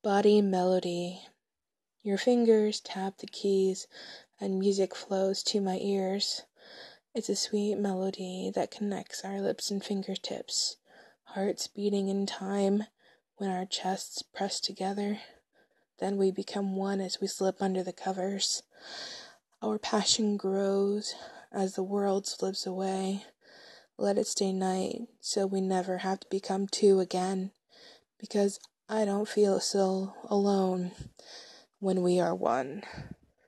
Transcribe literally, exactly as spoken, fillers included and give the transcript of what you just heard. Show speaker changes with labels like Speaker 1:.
Speaker 1: Body melody. Your fingers tap the keys and music flows to my ears. It's a sweet melody that connects our lips and fingertips, hearts beating in time when our chests press together. Then we become one as we slip under the covers. Our passion grows as the world slips away. Let it stay night so we never have to become two again, because I don't feel so alone when we are one.